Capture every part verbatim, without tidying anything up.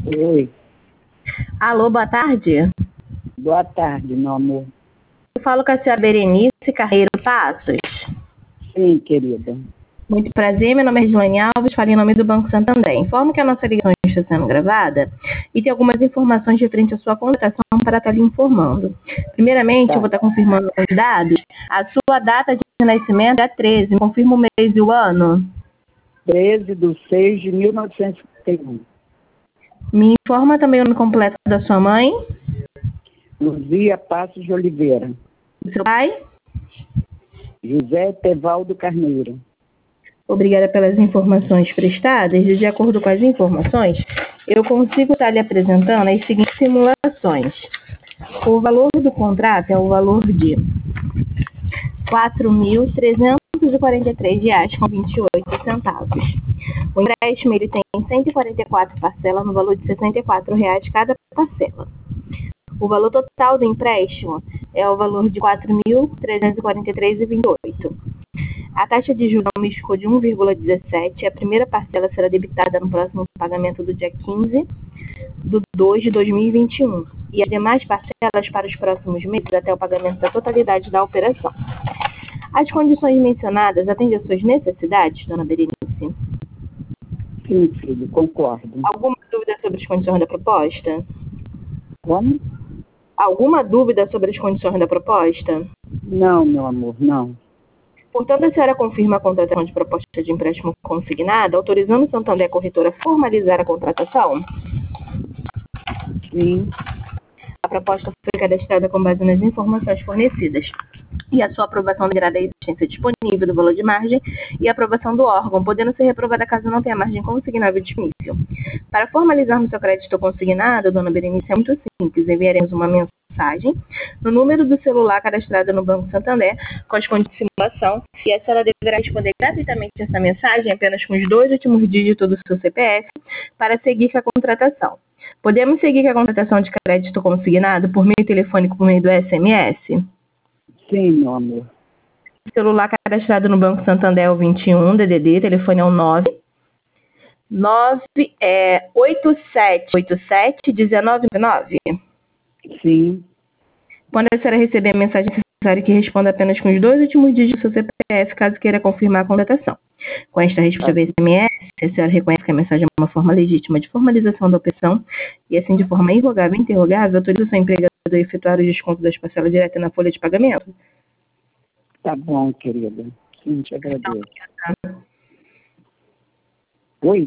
Oi. Alô, boa tarde. Boa tarde, meu amor. Eu falo com a senhora Berenice Carreiro Passos. Sim, querida. Muito prazer, meu nome é Gislaine Alves, falo em nome do Banco Santander. Informo que a nossa ligação está sendo gravada e tem algumas informações referentes à sua contratação para estar lhe informando. Primeiramente, Tá. eu vou estar confirmando os dados. A sua data de nascimento é treze, confirma o mês e o ano. treze de seis de mil novecentos e cinquenta e um. Me informa também o nome completo da sua mãe, Luzia Passos de Oliveira. do seu pai. José Tevaldo Carneiro. Obrigada pelas informações prestadas. E de acordo com as informações, eu consigo estar lhe apresentando as seguintes simulações. O valor do contrato é o valor de quatro mil trezentos e quarenta e três reais com vinte e oito centavos. O empréstimo ele tem cento e quarenta e quatro parcelas no valor de sessenta e quatro reais cada parcela. O valor total do empréstimo é o valor de quatro mil trezentos e quarenta e três reais e vinte e oito. A taxa de juros aumentou de um vírgula dezessete. A primeira parcela será debitada no próximo pagamento do dia quinze de dois de dois mil e vinte e um. E as demais parcelas para os próximos meses até o pagamento da totalidade da operação. As condições mencionadas atendem às suas necessidades, dona Berenice? Sim, filho, concordo. Alguma dúvida sobre as condições da proposta? Como? Alguma dúvida sobre as condições da proposta? Não, meu amor, não. Portanto, a senhora confirma a contratação de proposta de empréstimo consignada, autorizando o Santander Corretora a formalizar a contratação? Sim, A proposta foi cadastrada com base nas informações fornecidas e a sua aprovação deverá da existência disponível do valor de margem e a aprovação do órgão, podendo ser reprovada caso não tenha margem consignável disponível. Para formalizarmos seu crédito consignado, dona Berenice, é muito simples. Enviaremos uma mensagem no número do celular cadastrado no Banco Santander com as condições de simulação e a senhora deverá responder gratuitamente essa mensagem apenas com os dois últimos dígitos do seu C P F para seguir com a contratação. Podemos seguir com a contratação de crédito consignado por meio telefônico por meio do S M S? sim, meu amor. O celular cadastrado no Banco Santander é o vinte e um, D D D, telefone é o nove nove é, oito sete oito sete um nove nove. Sim, Quando a senhora receber a mensagem, é necessário que responda apenas com os dois últimos dígitos do seu C P F, caso queira confirmar a contratação. Com esta resposta tá. via S M S, a senhora reconhece que a mensagem é uma forma legítima de formalização da operação e, assim, de forma irrogável e interrogável, autoriza o seu empregador a efetuar o desconto das parcelas diretas na folha de pagamento? Tá bom, querida. Sim, te agradeço. Oi?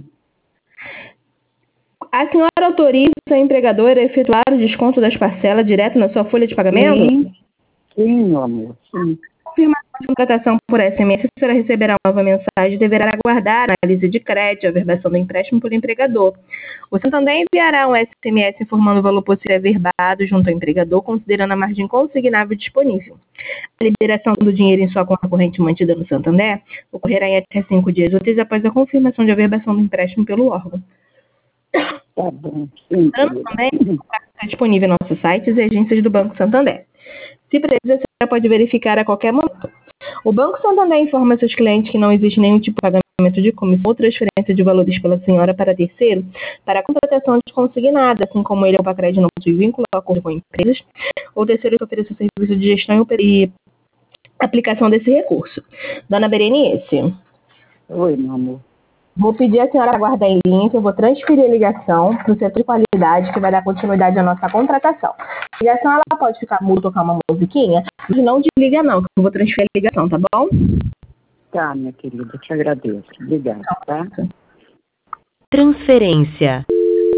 A senhora autoriza o seu empregador a efetuar o desconto das parcelas direto na sua folha de pagamento? Sim, sim, meu amor, sim. Confirmação de contratação por S M S, a senhora receberá uma nova mensagem e deverá aguardar a análise de crédito, a verbação do empréstimo pelo empregador. O Santander enviará um S M S informando o valor possível averbado junto ao empregador, considerando a margem consignável disponível. A liberação do dinheiro em sua conta corrente mantida no Santander ocorrerá em até cinco dias úteis após a confirmação de averbação do empréstimo pelo órgão. Tá bom, sim, Lembrando querida. também que está disponível em nossos sites e agências do Banco Santander. Se precisa, a senhora pode verificar a qualquer momento. O Banco Santander informa seus clientes que não existe nenhum tipo de pagamento de comissão ou transferência de valores pela senhora para terceiro para a contratação de consignada, assim como ele ou o Pacred não possui vínculo ou acordo com empresas, ou terceiro que ofereça o serviço de gestão e aplicação desse recurso. Dona Berenice, Oi, meu amor. vou pedir a senhora aguardar em linha, que eu vou transferir a ligação para o setor de qualidade, que vai dar continuidade à nossa contratação. A ligação ela pode ficar muda, tocar uma musiquinha, mas não desliga não, que eu vou transferir a ligação, tá bom? Tá, minha querida, te agradeço. Obrigada, tá? Transferência.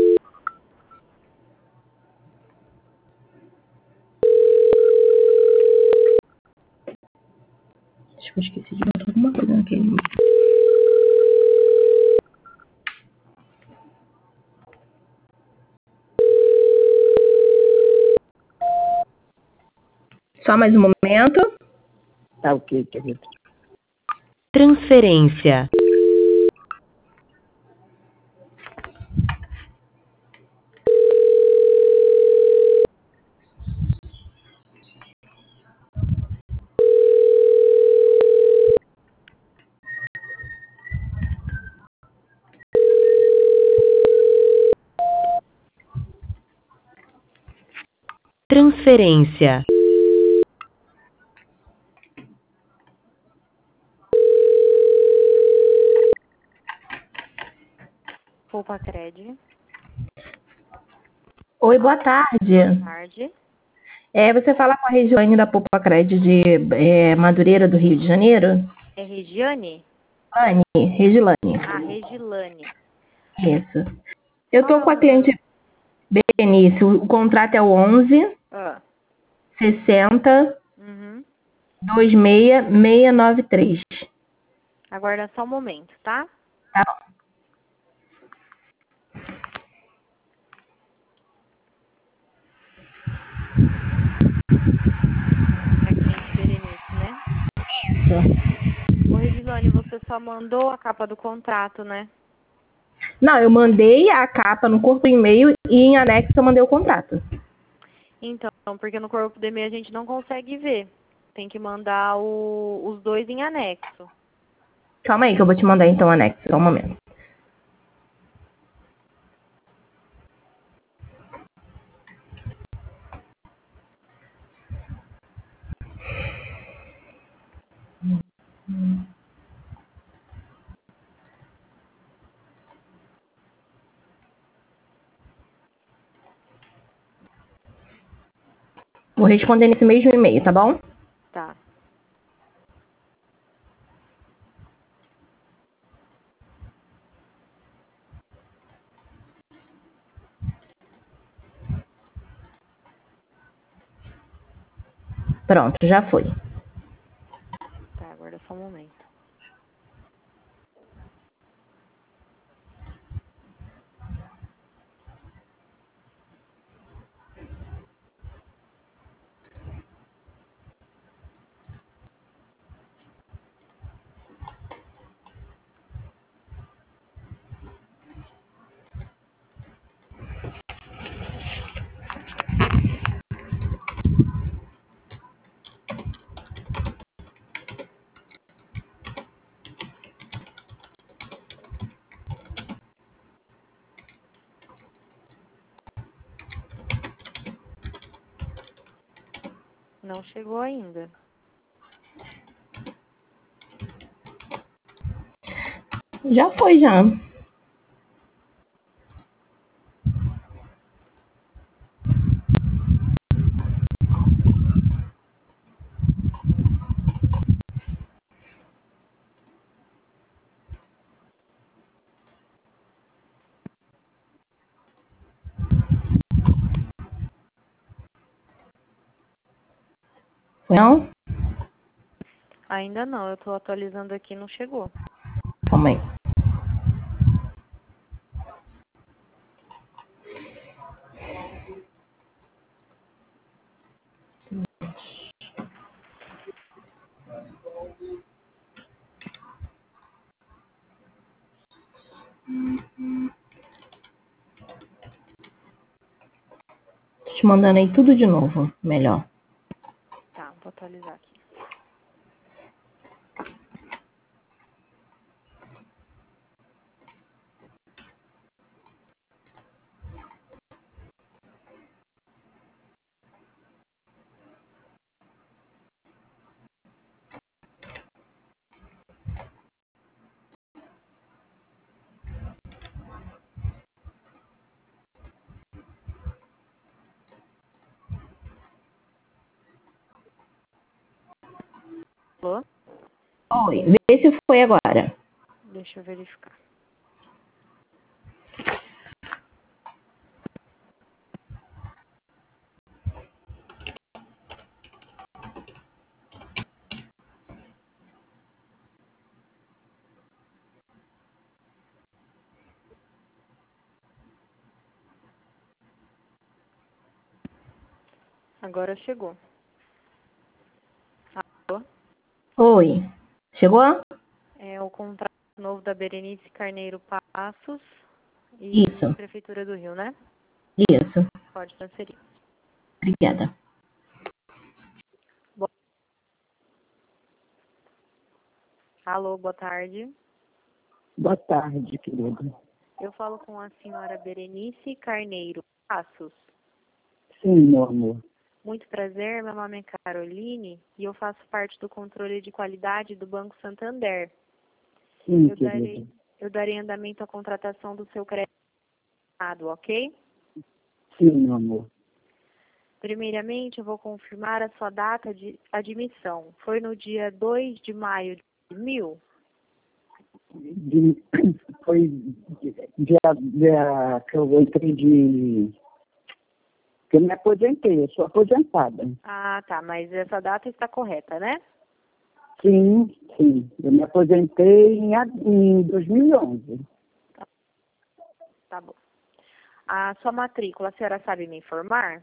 Acho que eu esqueci de botar alguma coisa naquele. Só mais um momento. Tá ok, querida. Transferência. transferência. Poupa-Cred. Oi, boa tarde. Boa tarde. É, você fala com a Regiane da Poupa-Cred de é, Madureira, do Rio de Janeiro? É Regiane? Anne, Regilane. Ah, Regilane. Isso. Eu Qual tô é com o a cliente número? Berenice, o contrato é o onze Ah. sessenta Uhum. vinte e seis seiscentos e noventa e três. Aguarda só um momento, tá? Tá bom. É a cliente Berenice, né? Isso. Ô, Regilane, você só mandou a capa do contrato, né? Não, eu mandei a capa no corpo do e-mail e em anexo eu mandei o contrato. Então, porque no corpo do e-mail a gente não consegue ver. Tem que mandar o, os dois em anexo. Calma aí que eu vou te mandar então o anexo, só um momento. Vou responder nesse mesmo e-mail, tá bom? Tá. Pronto, já foi. Tá, aguarda só um momento. Não chegou ainda. Já foi, já. Não? Ainda não, eu tô atualizando aqui, não chegou. Calma aí. Tô te mandando aí tudo de novo, melhor. Tá, vou atualizar aqui. Alô? Oi, vê se foi agora. Deixa eu verificar. Agora chegou. Alô? Oi. Chegou? É o contrato novo da Berenice Carneiro Passos e Isso, Prefeitura do Rio, né? isso. Pode transferir. Obrigada. Bo- Alô, boa tarde. Boa tarde, querida. Eu falo com a senhora Berenice Carneiro Passos. Sim, meu amor. Muito prazer, meu nome é Caroline e eu faço parte do controle de qualidade do Banco Santander. Sim, Eu querida. darei, eu darei andamento à contratação do seu crédito, ok? Sim, meu amor. Primeiramente, eu vou confirmar a sua data de admissão. Foi no dia dois de maio de dois mil? De, foi dia, dia que eu entrei de... que eu me aposentei, eu sou aposentada. Ah, tá, mas essa data está correta, né? Sim, sim. Eu me aposentei em, a- em dois mil e onze. Tá bom. A sua matrícula, a senhora sabe me informar?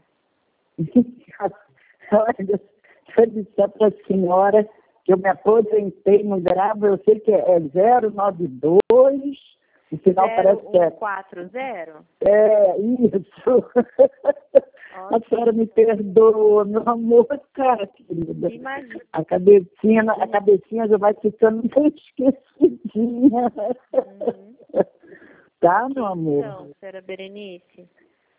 Olha, se eu disser para a senhora que eu me aposentei no grave, eu sei que é zero nove dois, o final parece que é... zero um quatro zero? É, isso. A senhora me perdoa, meu amor, cara, querida. Imagina. A cabecinha, a cabecinha já vai ficando meio esquecidinha. Uhum. Tá, meu amor? Então, senhora Berenice,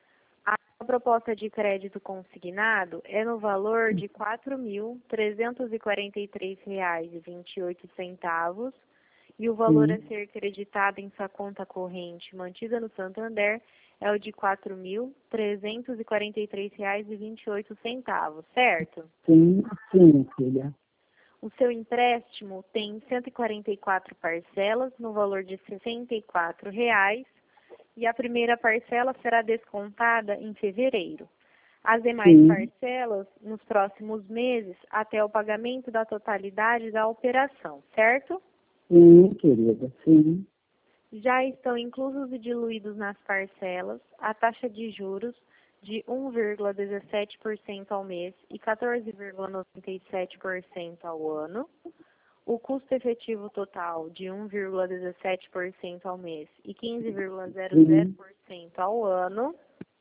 a proposta de crédito consignado é no valor de quatro mil trezentos e quarenta e três reais e vinte e oito centavos e o valor Sim. a ser creditado em sua conta corrente mantida no Santander é o de quatro mil trezentos e quarenta e três reais e vinte e oito centavos, certo? Sim, sim, filha. O seu empréstimo tem cento e quarenta e quatro parcelas no valor de sessenta e quatro reais e a primeira parcela será descontada em fevereiro. As demais Sim. parcelas nos próximos meses até o pagamento da totalidade da operação, certo? Sim, querida, sim. Já estão inclusos e diluídos nas parcelas a taxa de juros de um vírgula dezessete por cento ao mês e quatorze vírgula noventa e sete por cento ao ano, o custo efetivo total de um vírgula dezessete por cento ao mês e quinze vírgula zero zero por cento ao ano,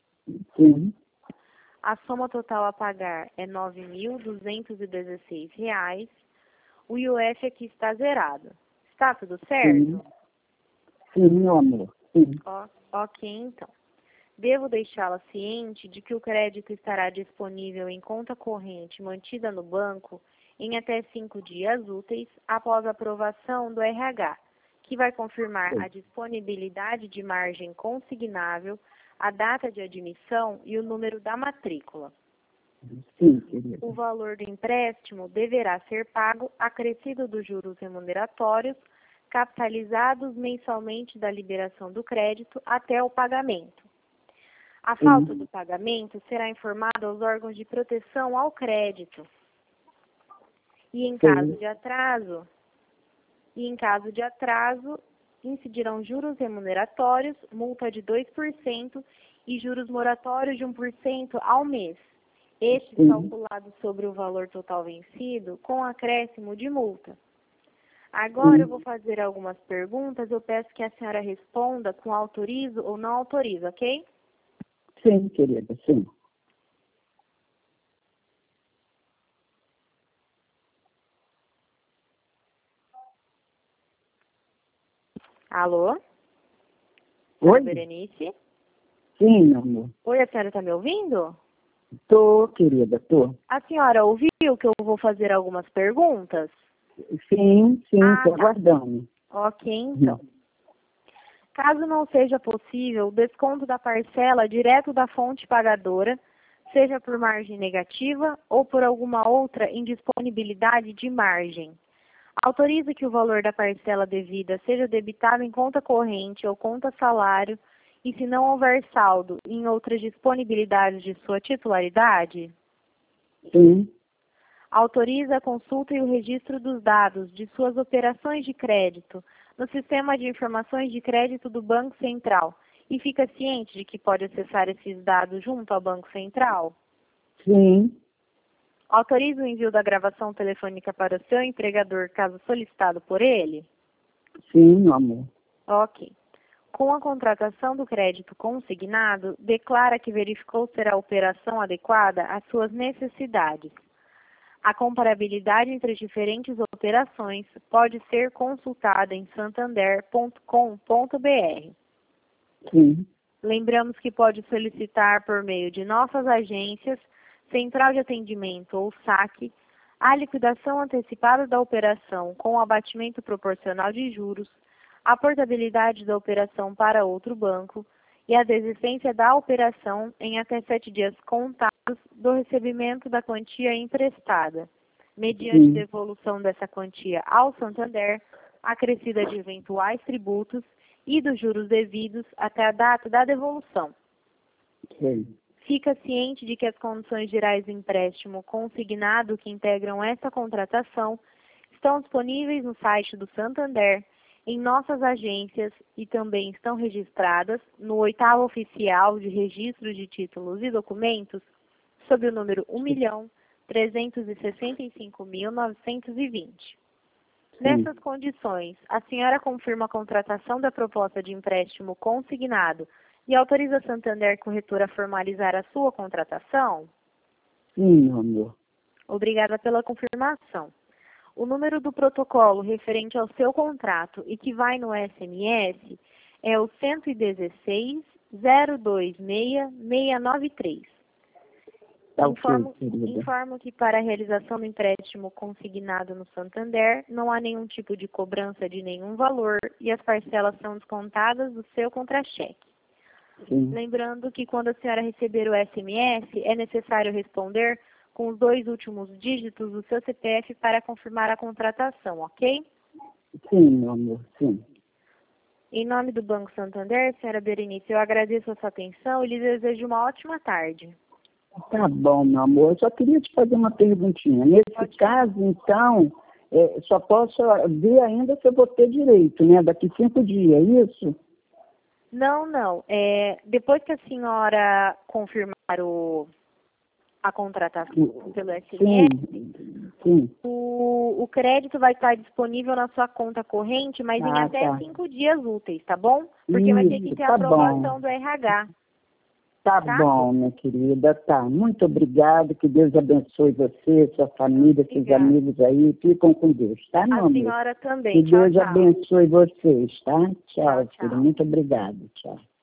Sim. a soma total a pagar é nove mil duzentos e dezesseis reais, o I O F aqui está zerado. Está tudo certo? Sim. Sim, meu amor. Sim. Ó, ok, então. Devo deixá-la ciente de que o crédito estará disponível em conta corrente mantida no banco em até cinco dias úteis após a aprovação do R H, que vai confirmar a disponibilidade de margem consignável, a data de admissão e o número da matrícula. Sim, querida. O valor do empréstimo deverá ser pago acrescido dos juros remuneratórios, capitalizados mensalmente da liberação do crédito até o pagamento. A falta do pagamento será informada aos órgãos de proteção ao crédito. E em caso de atraso, e em caso de atraso, incidirão juros remuneratórios, multa de dois por cento e juros moratórios de um por cento ao mês. Este Sim. calculado sobre o valor total vencido com acréscimo de multa. Agora Sim. eu vou fazer algumas perguntas, eu peço que a senhora responda com autorizo ou não autorizo, ok? Sim, querida, sim. Alô? Oi? Senhora Berenice? Sim, meu amor. Oi, a senhora está me ouvindo? Tô, querida, tô. A senhora ouviu que eu vou fazer algumas perguntas? Sim, sim, Ah, tô tá. aguardando. Ok, então. Caso não seja possível o desconto da parcela direto da fonte pagadora, seja por margem negativa ou por alguma outra indisponibilidade de margem, autoriza que o valor da parcela devida seja debitado em conta corrente ou conta salário e, se não houver saldo em outras disponibilidades de sua titularidade, Sim, autoriza a consulta e o registro dos dados de suas operações de crédito no Sistema de Informações de Crédito do Banco Central e fica ciente de que pode acessar esses dados junto ao Banco Central? sim, Autoriza o envio da gravação telefônica para o seu empregador, caso solicitado por ele? sim, meu amor. Ok. Com a contratação do crédito consignado, declara que verificou ser a operação adequada às suas necessidades. A comparabilidade entre as diferentes operações pode ser consultada em santander ponto com ponto br. Sim, Lembramos que pode solicitar por meio de nossas agências, central de atendimento ou saque, a liquidação antecipada da operação com o abatimento proporcional de juros, a portabilidade da operação para outro banco e a desistência da operação em até sete dias contados do recebimento da quantia emprestada, mediante Sim. devolução dessa quantia ao Santander, acrescida de eventuais tributos e dos juros devidos até a data da devolução. Sim. Fica ciente de que as condições gerais do empréstimo consignado que integram essa contratação estão disponíveis no site do Santander, em nossas agências e também estão registradas no oitavo oficial de registro de títulos e documentos sob o número um milhão trezentos e sessenta e cinco mil novecentos e vinte. Nessas condições, a senhora confirma a contratação da proposta de empréstimo consignado e autoriza a Santander Corretora a formalizar a sua contratação? Sim, meu amor. Obrigada pela confirmação. O número do protocolo referente ao seu contrato e que vai no S M S é o um um seis, zero dois seis, seis nove três. Tá Informo, ok, querida. informo que para a realização do empréstimo consignado no Santander não há nenhum tipo de cobrança de nenhum valor e as parcelas são descontadas do seu contra-cheque. Sim. Lembrando que quando a senhora receber o S M S, é necessário responder com os dois últimos dígitos do seu C P F para confirmar a contratação, ok? Sim, meu amor, sim. Em nome do Banco Santander, senhora Berenice, eu agradeço a sua atenção e lhe desejo uma ótima tarde. Tá bom, meu amor. Eu só queria te fazer uma perguntinha. Nesse Pode. caso, então, é, só posso ver ainda se eu vou ter direito, né? Daqui cinco dias, é isso? Não, não. É, depois que a senhora confirmar o, a contratação pelo S M S, Sim, sim. o, o crédito vai estar disponível na sua conta corrente, mas em Ah, até tá. cinco dias úteis, tá bom? Porque vai ter que Isso, ter a tá aprovação bom. do R H. Tá, Tá? bom, minha querida, tá. Muito obrigada, que Deus abençoe você, sua família, seus Obrigada. amigos aí. Ficam com Deus, tá, meu A amor? senhora também. Que Tchau, Deus tchau. abençoe vocês, tá? Tchau, Tchau, tchau. filho. Muito obrigada. Tchau.